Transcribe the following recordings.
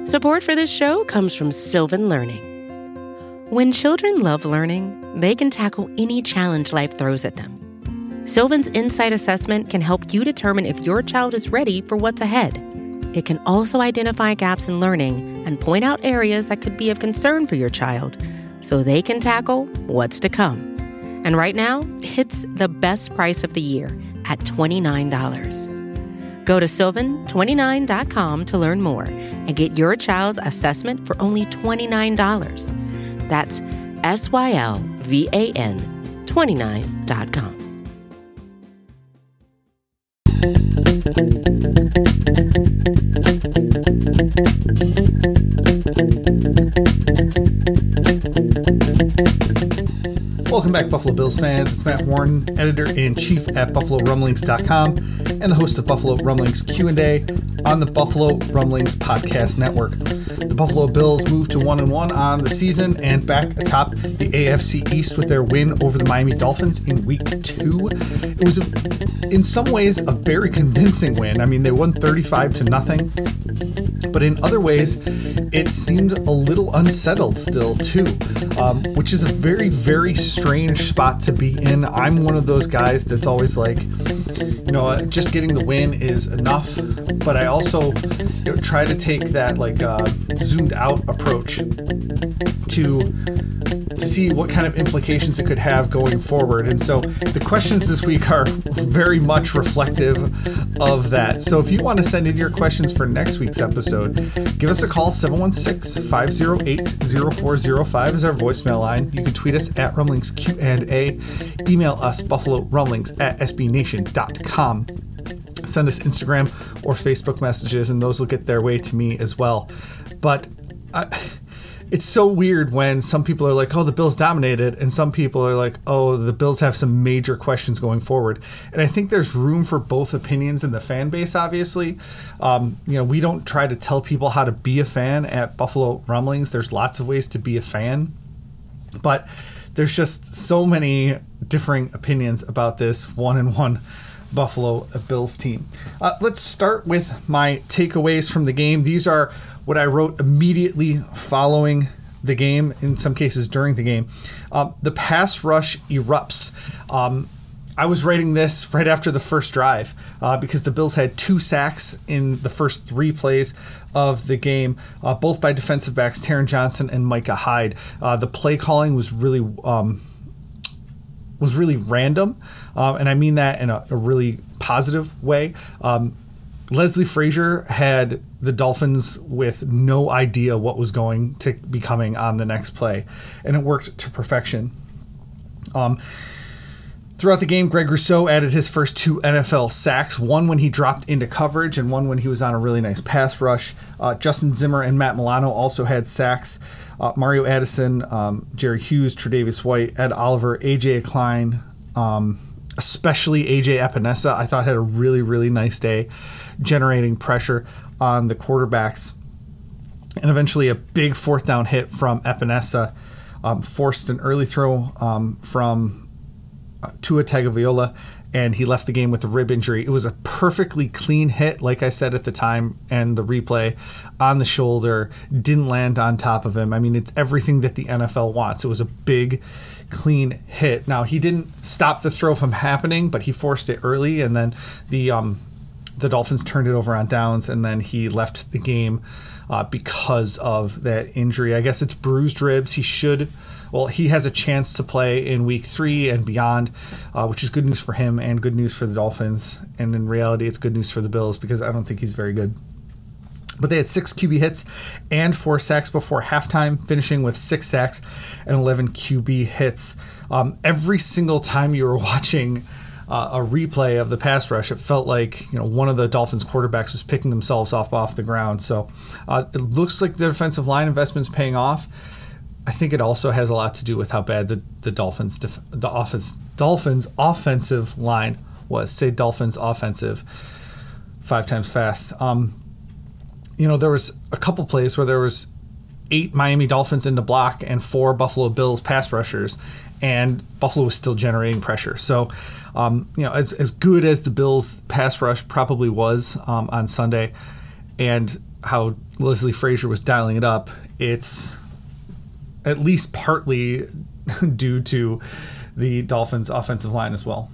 Support for this show comes from Sylvan Learning. When children love learning, they can tackle any challenge life throws at them. Sylvan's Insight Assessment can help you determine if your child is ready for what's ahead. It can also identify gaps in learning and point out areas that could be of concern for your child so they can tackle what's to come. And right now, it's the best price of the year at $29. Go to sylvan29.com to learn more and get your child's assessment for only $29. That's SYLVAN 29.com. Welcome back, Buffalo Bills fans. It's Matt Warren, editor-in-chief at BuffaloRumblings.com and the host of Buffalo Rumblings Q&A on the Buffalo Rumblings Podcast Network. The Buffalo Bills moved to 1-1 on the season and back atop the AFC East with their win over the Miami Dolphins in Week 2. It was, in some ways, a very convincing win. I mean, they won 35-0, but in other ways, it seemed a little unsettled still, too, which is a very, very strange spot to be in. I'm one of those guys that's always like, just getting the win is enough, but I also try to take that zoomed out approach to see what kind of implications it could have going forward. And so the questions this week are very much reflective of that. So if you want to send in your questions for next week's episode, give us a call. 716-508-0405 is our voicemail line. You can tweet us at Rumblings Q&A, email us buffalorumblings@sbnation.com. Send us Instagram or Facebook messages, and those will get their way to me as well. But it's so weird when some people are like, oh, the Bills dominated, and some people are like, oh, the Bills have some major questions going forward. And I think there's room for both opinions in the fan base, obviously. We don't try to tell people how to be a fan at Buffalo Rumblings. There's lots of ways to be a fan. But there's just so many differing opinions about this 1-1 Buffalo Bills team. Let's start with my takeaways from the game. These are what I wrote immediately following the game, in some cases during the game. The pass rush erupts. I was writing this right after the first drive because the Bills had 2 sacks in the first 3 plays of the game, both by defensive backs Taron Johnson and Micah Hyde. The play calling was really random, and I mean that in a really positive way. Leslie Frazier had the Dolphins with no idea what was going to be coming on the next play, and it worked to perfection. Throughout the game, Greg Rousseau added his first 2 NFL sacks, one when he dropped into coverage and one when he was on a really nice pass rush. Justin Zimmer and Matt Milano also had sacks. Mario Addison, Jerry Hughes, Tre'Davious White, Ed Oliver, A.J. Klein, especially A.J. Epinesa, I thought had a really, really nice day generating pressure on the quarterbacks. And eventually a big 4th down hit from Epinesa forced an early throw from Tua Tagovailoa, and he left the game with a rib injury. It was a perfectly clean hit, like I said at the time, and the replay on the shoulder didn't land on top of him. I mean, it's everything that the NFL wants. It was a big, clean hit. Now, he didn't stop the throw from happening, but he forced it early, and then the Dolphins turned it over on downs, and then he left the game because of that injury. I guess it's bruised ribs. He has a chance to play in Week 3 and beyond, which is good news for him and good news for the Dolphins. And in reality, it's good news for the Bills because I don't think he's very good. But they had 6 QB hits and 4 sacks before halftime, finishing with 6 sacks and 11 QB hits. Every single time you were watching a replay of the pass rush, it felt like one of the Dolphins quarterbacks was picking themselves off the ground. So it looks like the defensive line investment's paying off. I think it also has a lot to do with how bad the Dolphins offensive line was. Say Dolphins offensive 5 times fast. There was a couple plays where there was 8 Miami Dolphins in the block and 4 Buffalo Bills pass rushers, and Buffalo was still generating pressure. So, as good as the Bills pass rush probably was on Sunday, and how Leslie Frazier was dialing it up, it's at least partly due to the Dolphins' offensive line as well.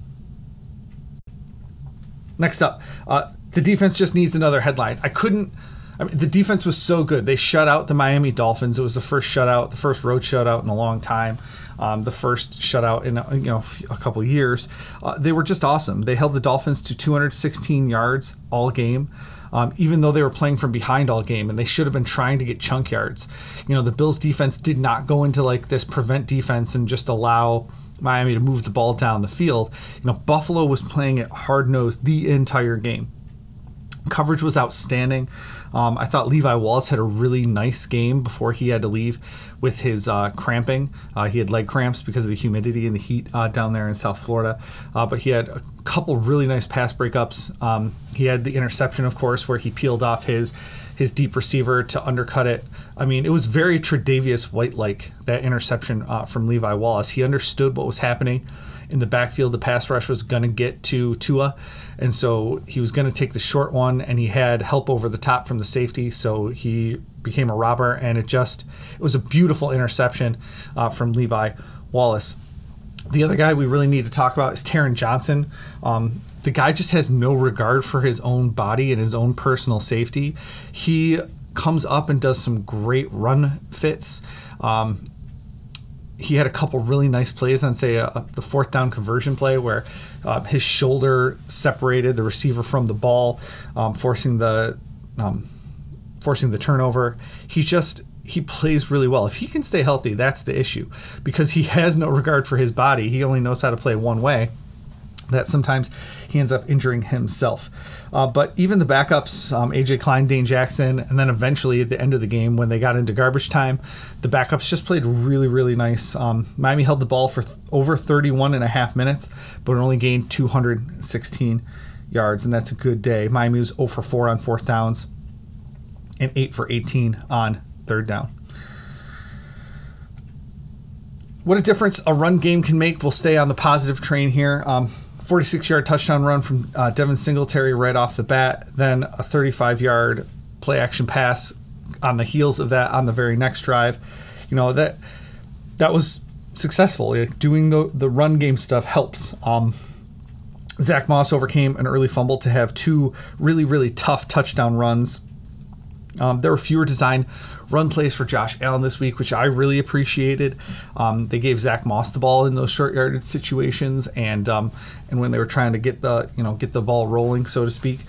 Next up, the defense just needs another headline. The defense was so good. They shut out the Miami Dolphins. It was the first shutout, the first road shutout in a long time. The first shutout in a couple of years. They were just awesome. They held the Dolphins to 216 yards all game, even though they were playing from behind all game, and they should have been trying to get chunk yards. The Bills defense did not go into like this prevent defense and just allow Miami to move the ball down the field. Buffalo was playing it hard-nosed the entire game. Coverage was outstanding. I thought Levi Wallace had a really nice game before he had to leave with his cramping. He had leg cramps because of the humidity and the heat down there in South Florida. But he had a couple really nice pass breakups. He had the interception, of course, where he peeled off his deep receiver to undercut it. I mean, it was very Tre'Davious White-like, that interception from Levi Wallace. He understood what was happening in the backfield. The pass rush was going to get to Tua, and so he was going to take the short one, and he had help over the top from the safety, so he became a robber, and it was a beautiful interception from Levi Wallace. The other guy we really need to talk about is Taron Johnson. The guy just has no regard for his own body and his own personal safety. He comes up and does some great run fits. He had a couple really nice plays on, say, the fourth down conversion play where his shoulder separated the receiver from the ball, forcing the turnover. He plays really well. If he can stay healthy, that's the issue, because he has no regard for his body. He only knows how to play one way. That sometimes he ends up injuring himself. But even the backups, A.J. Klein, Dane Jackson, and then eventually at the end of the game when they got into garbage time, the backups just played really, really nice. Miami held the ball for over 31 and a half minutes, but only gained 216 yards, and that's a good day. Miami was 0 for 4 on fourth downs and 8 for 18 on third down. What a difference a run game can make. We'll stay on the positive train here. 46-yard touchdown run from Devin Singletary right off the bat, then a 35-yard play-action pass on the heels of that on the very next drive. That was successful. Doing the run game stuff helps. Zach Moss overcame an early fumble to have two really, really tough touchdown runs. There were fewer design run plays for Josh Allen this week, which I really appreciated. They gave Zach Moss the ball in those short yardage situations, and when they were trying to get the ball rolling, so to speak.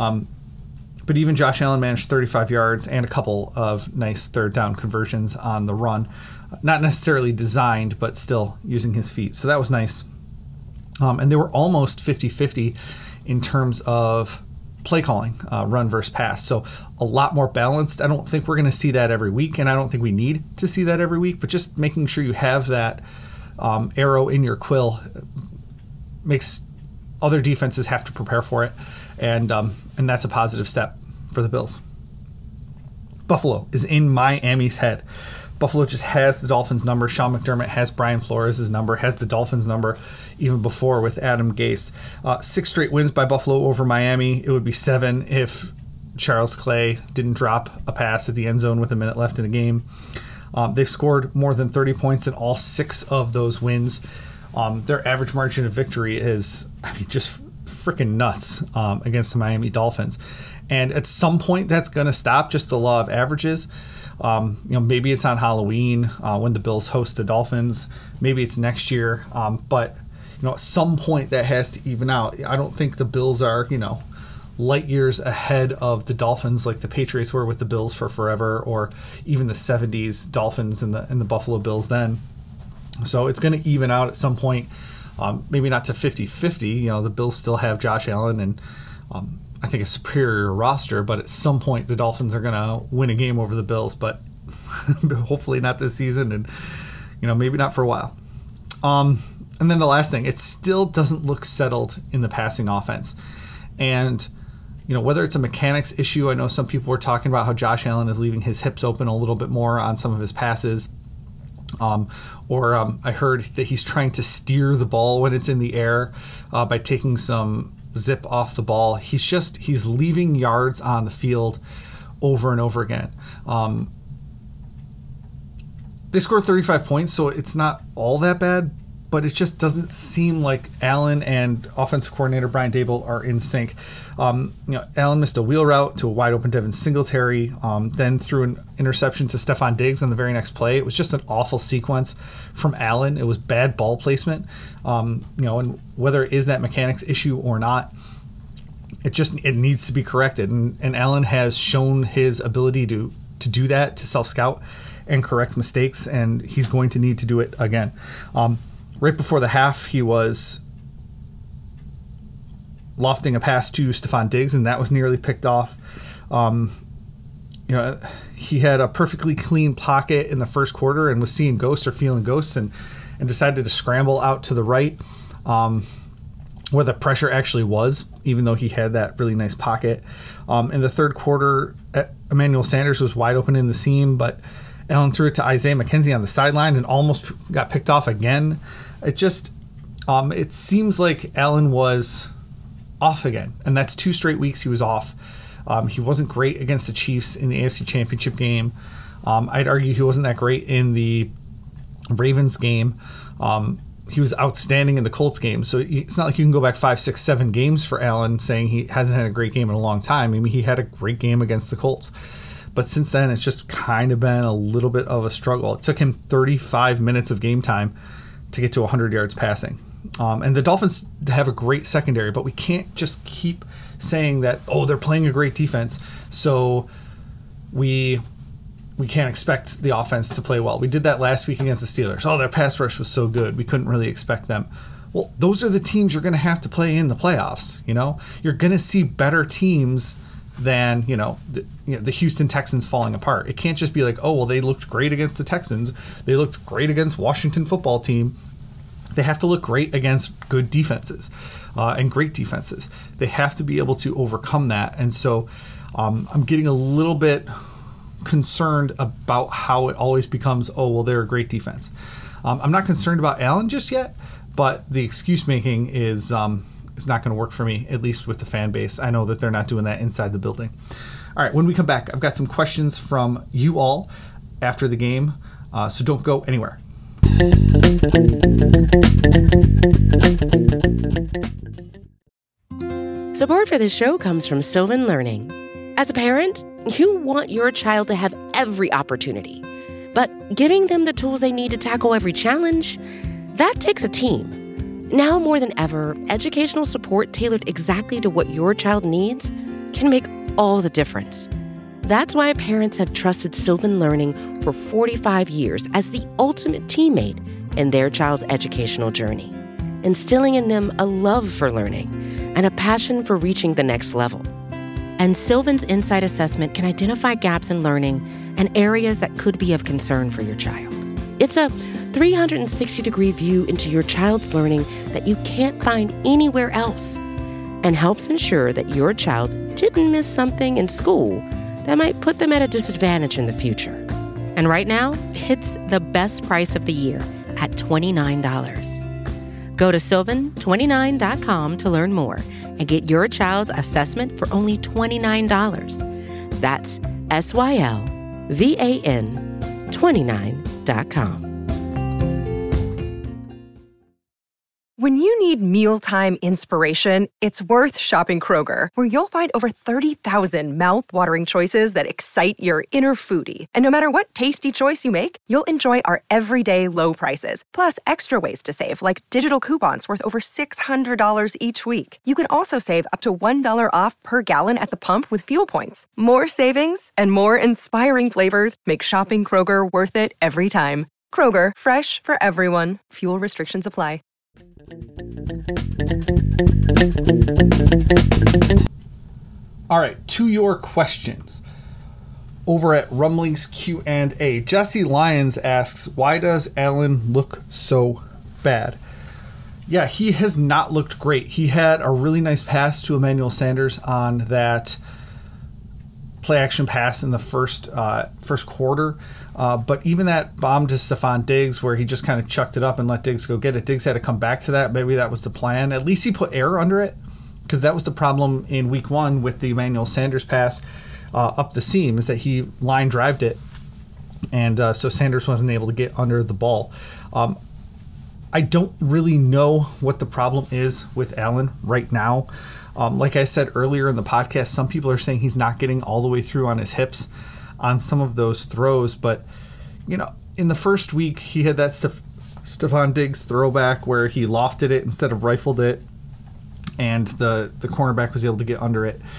But even Josh Allen managed 35 yards and a couple of nice third down conversions on the run. Not necessarily designed, but still using his feet. So that was nice. And they were almost 50-50 in terms of play calling, run versus pass. So a lot more balanced. I don't think we're going to see that every week, and I don't think we need to see that every week, but just making sure you have that arrow in your quill makes other defenses have to prepare for it, and that's a positive step for the Bills. Buffalo is in Miami's head. Buffalo just has the Dolphins' number. Sean McDermott has Brian Flores' number, has the Dolphins' number even before with Adam Gase. 6 straight wins by Buffalo over Miami. It would be 7 if Charles Clay didn't drop a pass at the end zone with a minute left in the game. They've scored more than 30 points in all 6 of those wins. Their average margin of victory is, just freaking nuts against the Miami Dolphins. And at some point, that's going to stop, just the law of averages. Maybe it's on Halloween when the Bills host the Dolphins. Maybe it's next year. But at some point that has to even out. I don't think the Bills are, light years ahead of the Dolphins like the Patriots were with the Bills for forever, or even the 70s Dolphins and the Buffalo Bills then. So it's going to even out at some point. Maybe not to 50-50. The Bills still have Josh Allen and I think a superior roster, but at some point the Dolphins are going to win a game over the Bills, but hopefully not this season, and maybe not for a while. And then the last thing, it still doesn't look settled in the passing offense. And whether it's a mechanics issue, I know some people were talking about how Josh Allen is leaving his hips open a little bit more on some of his passes. I heard that he's trying to steer the ball when it's in the air by taking some zip off the ball. He's leaving yards on the field over and over again. They scored 35 points, so it's not all that bad, but it just doesn't seem like Allen and offensive coordinator Brian Daboll are in sync. Allen missed a wheel route to a wide open Devin Singletary, then threw an interception to Stephon Diggs on the very next play. It was just an awful sequence from Allen. It was bad ball placement. And whether it is that mechanics issue or not, it needs to be corrected. And Allen has shown his ability to do that, to self-scout and correct mistakes, and he's going to need to do it again. Right before the half, he was lofting a pass to Stephon Diggs, and that was nearly picked off. He had a perfectly clean pocket in the first quarter and was seeing ghosts or feeling ghosts, and decided to scramble out to the right, where the pressure actually was, even though he had that really nice pocket. In the third quarter, Emmanuel Sanders was wide open in the seam, but Allen threw it to Isaiah McKenzie on the sideline and almost got picked off again. It seems like Allen was off again, and that's 2 straight weeks he was off. He wasn't great against the Chiefs in the AFC Championship game. I'd argue he wasn't that great in the Ravens game. He was outstanding in the Colts game, so it's not like you can go back 5, 6, 7 games for Allen saying he hasn't had a great game in a long time. I mean, he had a great game against the Colts. But since then, it's just kind of been a little bit of a struggle. It took him 35 minutes of game time to get to 100 yards passing. And the Dolphins have a great secondary, but we can't just keep saying that, they're playing a great defense, so we can't expect the offense to play well. We did that last week against the Steelers. Their pass rush was so good, we couldn't really expect them. Well, those are the teams you're going to have to play in the playoffs. You're going to see better teams than the Houston Texans falling apart. It can't just be like, they looked great against the Texans, they looked great against Washington football team. They have to look great against good defenses and great defenses. They have to be able to overcome that. And so I'm getting a little bit concerned about how it always becomes, they're a great defense. I'm not concerned about Allen just yet, but the excuse making is not going to work for me, at least with the fan base. I know that they're not doing that inside the building. All right, when we come back, I've got some questions from you all after the game, so don't go anywhere. Support for this show comes from Sylvan Learning. As a parent, you want your child to have every opportunity, but giving them the tools they need to tackle every challenge, that takes a team. Now more than ever, educational support tailored exactly to what your child needs can make all the difference. That's why parents have trusted Sylvan Learning for 45 years as the ultimate teammate in their child's educational journey, instilling in them a love for learning and a passion for reaching the next level. And Sylvan's Insight Assessment can identify gaps in learning and areas that could be of concern for your child. It's a 360-degree view into your child's learning that you can't find anywhere else, and helps ensure that your child didn't miss something in school that might put them at a disadvantage in the future. And right now, it's the best price of the year at $29. Go to sylvan29.com to learn more and get your child's assessment for only $29. That's SYLVAN29.com. When you need mealtime inspiration, it's worth shopping Kroger, where you'll find over 30,000 mouth-watering choices that excite your inner foodie. And no matter what tasty choice you make, you'll enjoy our everyday low prices, plus extra ways to save, like digital coupons worth over $600 each week. You can also save up to $1 off per gallon at the pump with fuel points. More savings and more inspiring flavors make shopping Kroger worth it every time. Kroger, fresh for everyone. Fuel restrictions apply. All right, to your questions. Over at Rumblings Q&A, Jesse Lyons asks, why does Allen look so bad? Yeah, he has not looked great. He had a really nice pass to Emmanuel Sanders on that play-action pass in the first quarter. But even that bomb to Stephon Diggs where he just kind of chucked it up and let Diggs go get it, Diggs had to come back to that. Maybe that was the plan. At least he put air under it, because that was the problem in week 1 with the Emmanuel Sanders pass. up the seam is that he line drived it, and so Sanders wasn't able to get under the ball. I don't really know what the problem is with Allen right now. Like I said earlier in the podcast, some people are saying he's not getting all the way through on his hips on some of those throws. But, in the first week, he had that Stephon Diggs throwback where he lofted it instead of rifled it, and the cornerback was able to get under it.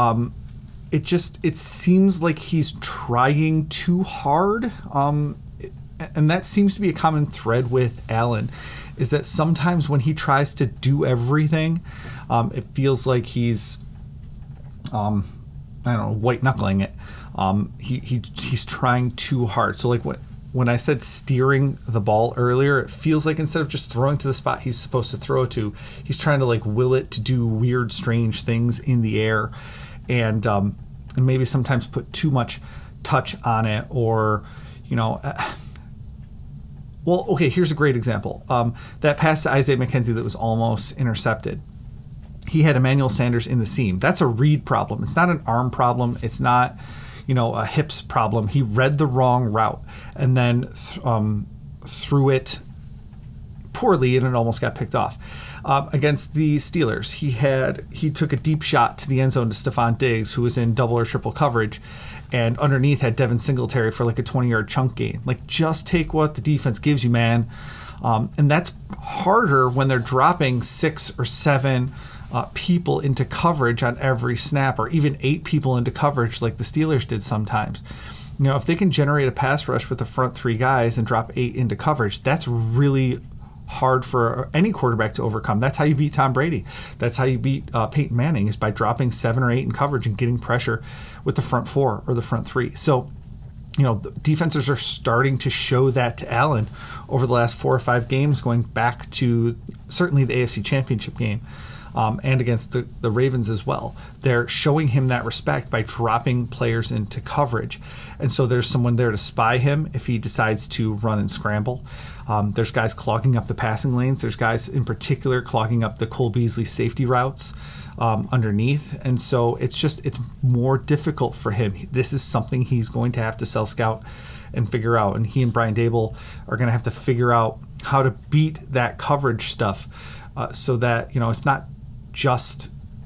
It seems like he's trying too hard. And that seems to be a common thread with Allen, is that sometimes when he tries to do everything, it feels like he's, white knuckling it. He's trying too hard. So like when I said steering the ball earlier, it feels like instead of just throwing to the spot he's supposed to throw to, he's trying to like will it to do weird, strange things in the air, and maybe sometimes put too much touch on it, or well, okay, here's a great example. That pass to Isaiah McKenzie that was almost intercepted. He had Emmanuel Sanders in the seam. That's a read problem. It's not an arm problem. It's not, a hips problem. He read the wrong route and then threw it poorly, and it almost got picked off. Against the Steelers, he took a deep shot to the end zone to Stephon Diggs, who was in double or triple coverage, and underneath had Devin Singletary for like a 20-yard chunk gain. Like, just take what the defense gives you, man. And that's harder when they're dropping 6 or 7 people into coverage on every snap, or even 8 people into coverage like the Steelers did sometimes. If they can generate a pass rush with the front 3 guys and drop 8 into coverage, that's really hard for any quarterback to overcome. That's how you beat Tom Brady. That's how you beat Peyton Manning, is by dropping 7 or 8 in coverage and getting pressure with the front 4 or the front 3. So, the defenses are starting to show that to Allen over the last 4 or 5 games, going back to certainly the AFC Championship game and against the Ravens as well. They're showing him that respect by dropping players into coverage. And so there's someone there to spy him if he decides to run and scramble. There's guys clogging up the passing lanes. There's guys in particular clogging up the Cole Beasley safety routes underneath. And so it's more difficult for him. This is something he's going to have to self-scout and figure out. And he and Brian Daboll are going to have to figure out how to beat that coverage stuff so that, it's not just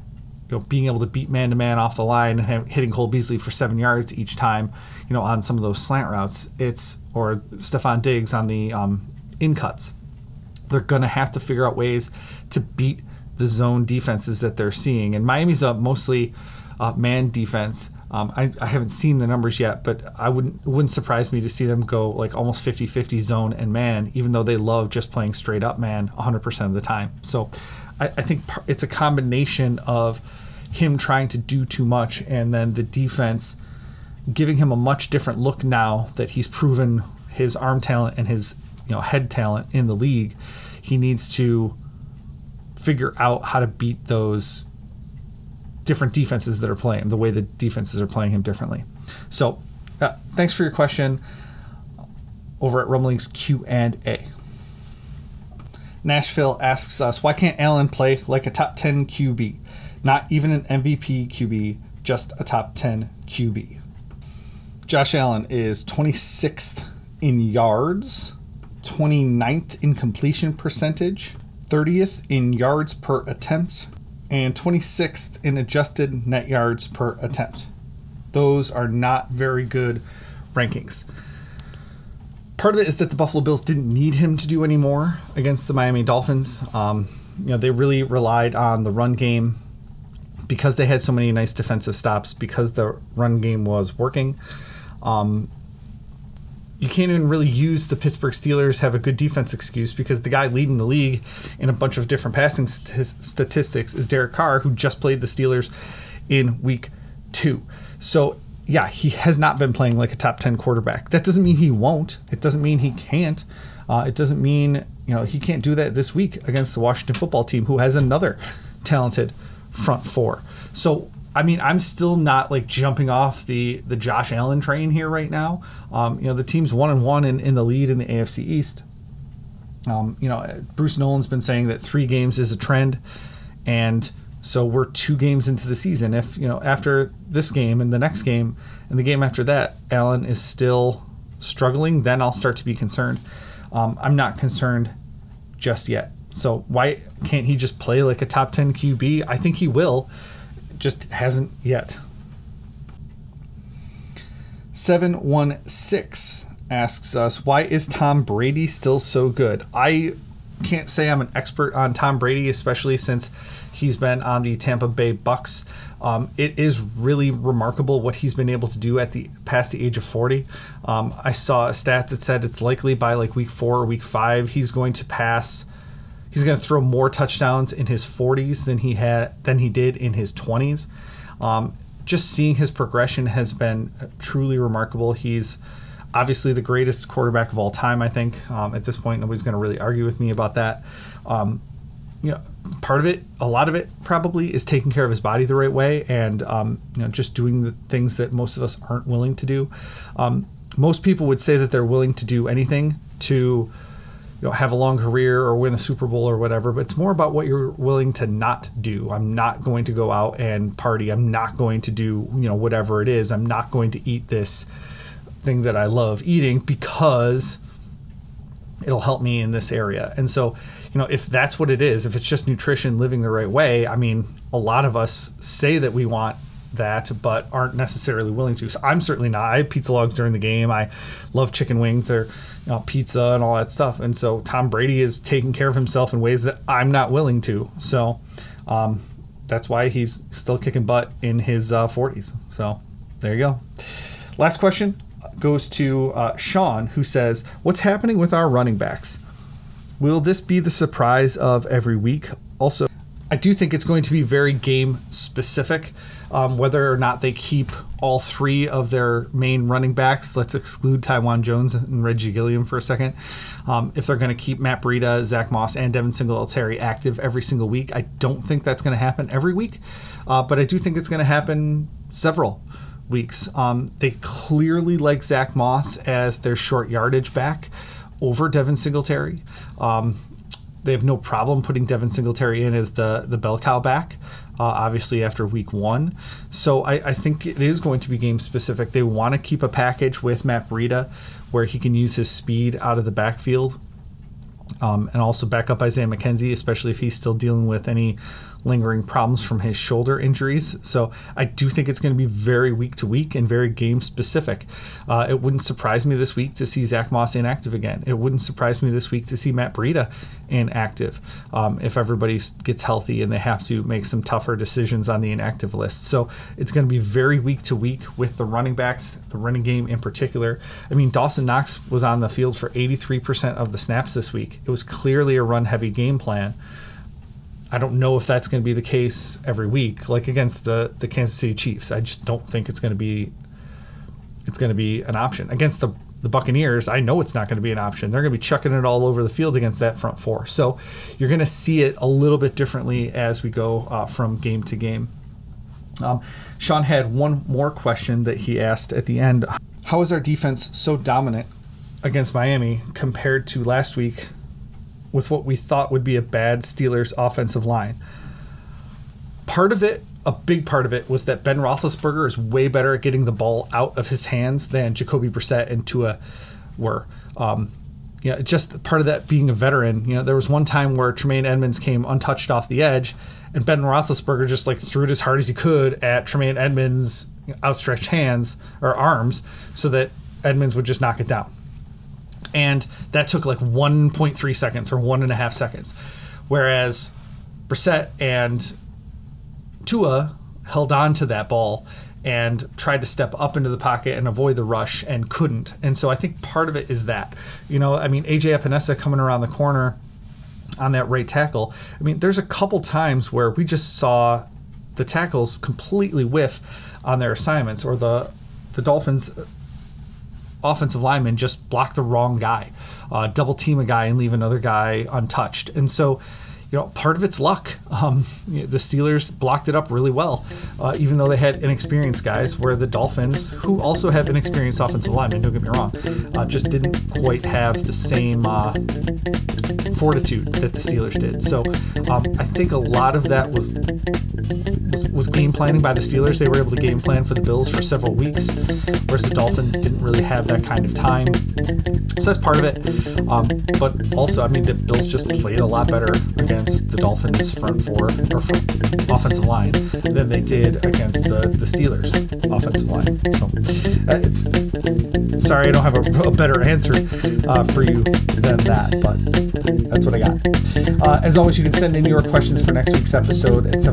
being able to beat man-to-man off the line and hitting Cole Beasley for 7 yards each time, on some of those slant routes. Or Stephon Diggs on the in cuts. They're going to have to figure out ways to beat the zone defenses that they're seeing. And Miami's a mostly man defense. I haven't seen the numbers yet, but it wouldn't surprise me to see them go like almost 50-50 zone and man, even though they love just playing straight up man 100% of the time. So I think it's a combination of him trying to do too much and then the defense giving him a much different look now that he's proven his arm talent and his head talent in the league. He needs to figure out how to beat those different defenses that are playing, the way the defenses are playing him differently. So thanks for your question over at Rumblings Q&A. Nashville asks us, why can't Allen play like a top 10 QB? Not even an MVP QB, just a top 10 QB. Josh Allen is 26th in yards, 29th in completion percentage, 30th in yards per attempt, and 26th in adjusted net yards per attempt. Those are not very good rankings. Part of it is that the Buffalo Bills didn't need him to do any more against the Miami Dolphins. They really relied on the run game because they had so many nice defensive stops, because the run game was working. You can't even really use the Pittsburgh Steelers have a good defense excuse, because the guy leading the league in a bunch of different passing statistics is Derek Carr, who just played the Steelers in week 2. So yeah, he has not been playing like a top 10 quarterback. That doesn't mean he won't. It doesn't mean he can't. It doesn't mean, he can't do that this week against the Washington football team, who has another talented front 4. So, I'm still not like jumping off the Josh Allen train here right now. The team's 1-1 in the lead in the AFC East. Bruce Nolan's been saying that 3 games is a trend, and So we're 2 games into the season. If, after this game and the next game and the game after that, Allen is still struggling, then I'll start to be concerned. I'm not concerned just yet. So why can't he just play like a top 10 QB? I think he will. Just hasn't yet. 716 asks us, why is Tom Brady still so good? I can't say I'm an expert on Tom Brady, especially since he's been on the Tampa Bay Bucks. It is really remarkable what he's been able to do past the age of 40. I saw a stat that said it's likely by like week 4 or week 5 he's going to throw more touchdowns in his 40s than he did in his 20s. Just seeing his progression has been truly remarkable. He's obviously the greatest quarterback of all time, I think. At this point, nobody's going to really argue with me about that. Part of it, a lot of it probably, is taking care of his body the right way and just doing the things that most of us aren't willing to do. Most people would say that they're willing to do anything to have a long career or win a Super Bowl or whatever, but it's more about what you're willing to not do. I'm not going to go out and party. I'm not going to do whatever it is. I'm not going to eat this thing that I love eating because it'll help me in this area. And so, if that's what it is, if it's just nutrition, living the right way, I mean, a lot of us say that we want that, but aren't necessarily willing to. So I'm certainly not. I have pizza logs during the game. I love chicken wings or pizza and all that stuff. And so Tom Brady is taking care of himself in ways that I'm not willing to. So that's why he's still kicking butt in his 40s. So there you go. Last question goes to Sean, who says, what's happening with our running backs? Will this be the surprise of every week? Also, I do think it's going to be very game specific, whether or not they keep all 3 of their main running backs. Let's exclude Taiwan Jones and Reggie Gilliam for a second. If they're going to keep Matt Breida, Zach Moss, and Devin Singletary active every single week, I don't think that's going to happen every week, but I do think it's going to happen several weeks. They clearly like Zach Moss as their short yardage back over Devin Singletary. They have no problem putting Devin Singletary in as the bell cow back, obviously after week 1. So I think it is going to be game specific. They want to keep a package with Matt Breida where he can use his speed out of the backfield and also back up Isaiah McKenzie, especially if he's still dealing with any lingering problems from his shoulder injuries. So I do think it's going to be very week to week and very game specific. It wouldn't surprise me this week to see Zach Moss inactive again. It wouldn't surprise me this week to see Matt Breida inactive if everybody gets healthy and they have to make some tougher decisions on the inactive list. So it's going to be very week to week with the running backs, the running game in particular. I mean, Dawson Knox was on the field for 83% of the snaps this week. It was clearly a run-heavy game plan. I don't know if that's going to be the case every week, like against the Kansas City Chiefs. I just don't think it's going to be an option. Against the Buccaneers, I know it's not going to be an option. They're going to be chucking it all over the field against that front 4. So you're going to see it a little bit differently as we go from game to game. Sean had one more question that he asked at the end. How is our defense so dominant against Miami compared to last week with what we thought would be a bad Steelers offensive line? Part of it, a big part of it, was that Ben Roethlisberger is way better at getting the ball out of his hands than Jacoby Brissett and Tua were. Just part of that being a veteran. There was one time where Tremaine Edmonds came untouched off the edge, and Ben Roethlisberger just threw it as hard as he could at Tremaine Edmonds' outstretched hands or arms so that Edmonds would just knock it down. And that took 1.3 seconds or 1.5 seconds. Whereas Brissett and Tua held on to that ball and tried to step up into the pocket and avoid the rush and couldn't. And so I think part of it is that. AJ Epinesa coming around the corner on that right tackle. There's a couple times where we just saw the tackles completely whiff on their assignments, or the Dolphins offensive lineman just block the wrong guy, double team a guy and leave another guy untouched. And so, part of it's luck. The Steelers blocked it up really well, even though they had inexperienced guys, where the Dolphins, who also have inexperienced offensive linemen, don't get me wrong, just didn't quite have the same fortitude that the Steelers did. So I think a lot of that was game planning by the Steelers. They were able to game plan for the Bills for several weeks, whereas the Dolphins didn't really have that kind of time. So that's part of it. But also, the Bills just played a lot better against the Dolphins front offensive line than they did against the Steelers offensive line. So sorry, I don't have a better answer for you than that, but that's what I got. As always, you can send in your questions for next week's episode at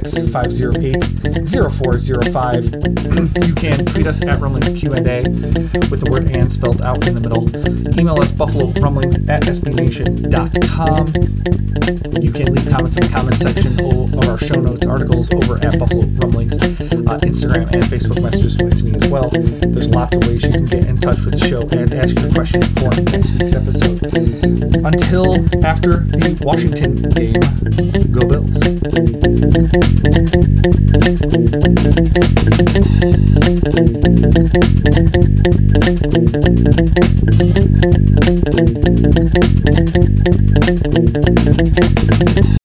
716-508-0405. You can tweet us at Rumblings Q&A with the word "and" spelled out in the middle. Email us buffalorumblings@sbnation.com. You can leave comments in the comments section of our show notes articles over at Buffalo Rumblings. Instagram and Facebook messages to me as well. There's lots of ways you can get in touch with the show and ask your question for next week's episode. Until after the Washington game, go Bills.